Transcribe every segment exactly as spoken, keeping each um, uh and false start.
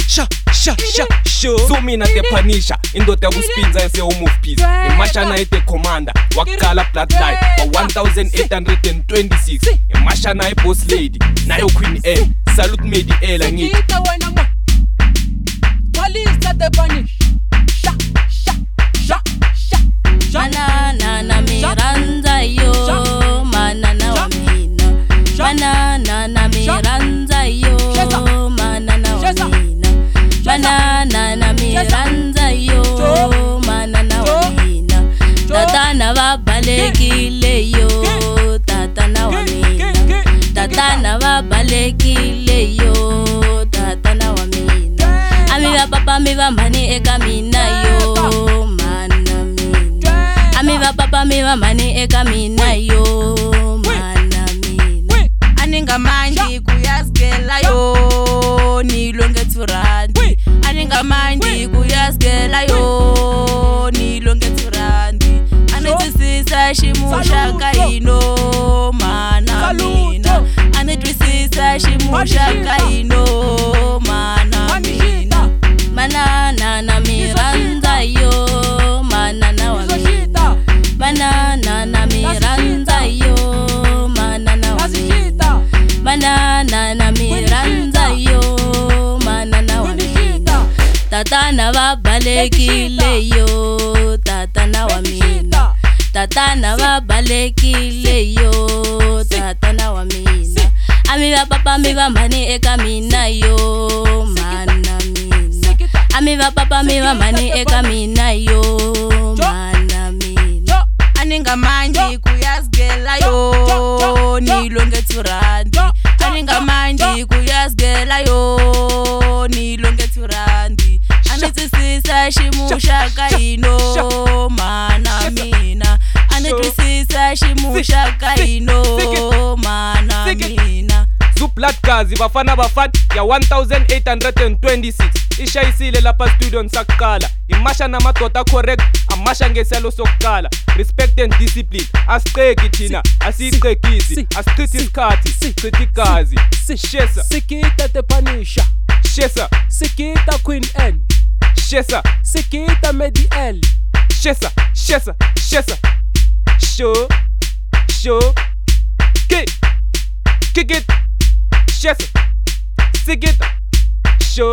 sha sha sha sho so mina te panisha indoda kuspinza yase home of peace imashana ete commander wakala bloodline wa one thousand eight hundred twenty-six imashana boss lady nayo Queen N salute Medi Ela ngithi Walisa te panisha sha sha sha sha Banana na Miranda yo manana wa mina Banana na Miranda yo manana wa mina Banana na Miranda yo manana wa mina Tata na babalekile yo tata na wa mina Tata na babalekile yo tata na wa mina Amiba papa miba mani eka mina yo mana mina Amiba papa miba mani eka mina yo mana mina Aninga mandi kuyasgela yo nilonge turandi Aninga mandi kuyasgela yo nilonge turandi Anitwisisa shimusha kaino mana mina Anitwisisa shimusha kaino mana mina Banana na Miranda yo manana wa mina Banana na Miranda yo manana wa mina Banana na Miranda yo manana wa mina Tata na babalekile yo tata na wa mina Tata na babalekile yo tata na wa mina Amiba papa miba mani eka mina yo mana mina Amiba papa miba mani eka mina yo mana mina Aninga mandi kuyasgela yo nilonge turandi Aninga mandi kuyasgela yo nilonge turandi Anitwisisa shimusha kaino mana mina Anitwisisa shimusha kaino mana mina Zuplatkazi bafana bafat ya one thousand eight hundred twenty-six ishayisile lapha studio nsakala imasha namadota correct amasha ngeselo sokukala respect and discipline asiqeki thina asiqekisi asichithi isikhathi sichithi igazi shesa Sikita te panisha shesa Sikita Queen N shesa Sikita Medi Ela shesa shesa shesa sho sho kick kick it shesa sikita sho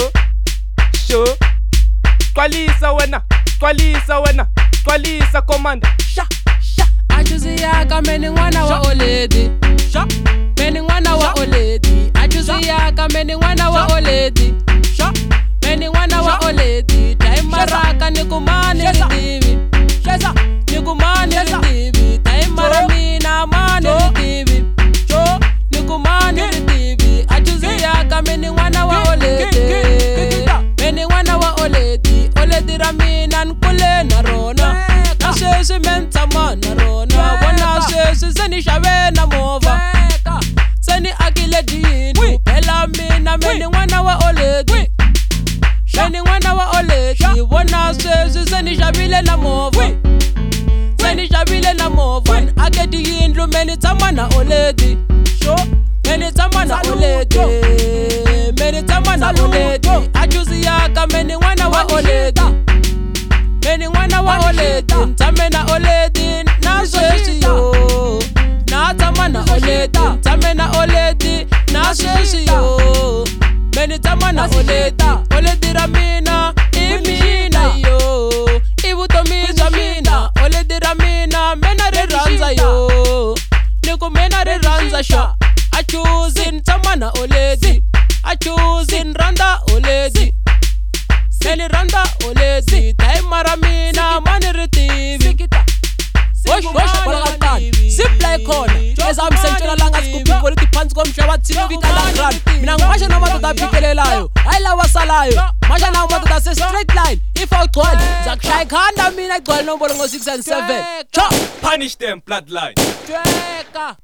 sho Twalisa wena twalisa wena twalisa commander sha sha Ajuzi yaka meni ngwana wa oledi sha Meni ngwana wa oledi Ajuzi yaka meni ngwana wa oledi sha Meni ngwana wa oledi Time maraka nikumani lidivi shesa nikumani lidivi Time maramina mani lidivi sho nikumani lidivi Ajuzi yaka meni ngwana wa oledi Meni ngwana wa oledi oledi ramina nkule na rona Nasesi menta mana rona Wana sesi zeni shawe na mova Zeni akile dinu Pela mina meni ngwana wa oledi Meni ngwana wa oledi Wana sesi zeni shabile na mova Zeni shabile na mova Ake dinu meni tamana oledi Sho Meni tamana oledi Meni tamana oledi Ajuzi yaka meni ngwana wa oledi Meni ngwana wa oledi Ntamena oledi na sesi yo Na tamana oledi Ntamena oledi na sesi yo Meni tamana oledi Oledi ramina imina yo Ibutomiza mina Oledi ramina mena re ranza yo Niku mena re ranza sha Achuzin tamana oledi Achuzin randa oledi Meni randa oledi Time maramina mani retivi Wash wash balakatani Zipla ikona Eza msenchona langa skupi Politi panzi kwa mshawa Tivita la grand Mina ngumasha na matuta pikelelayo Aila wasalayo Masha na matuta se straight line If out twelve Zak shaik handa mina twelve Nombolo ngo six and seven Chop punish them bloodline Chweka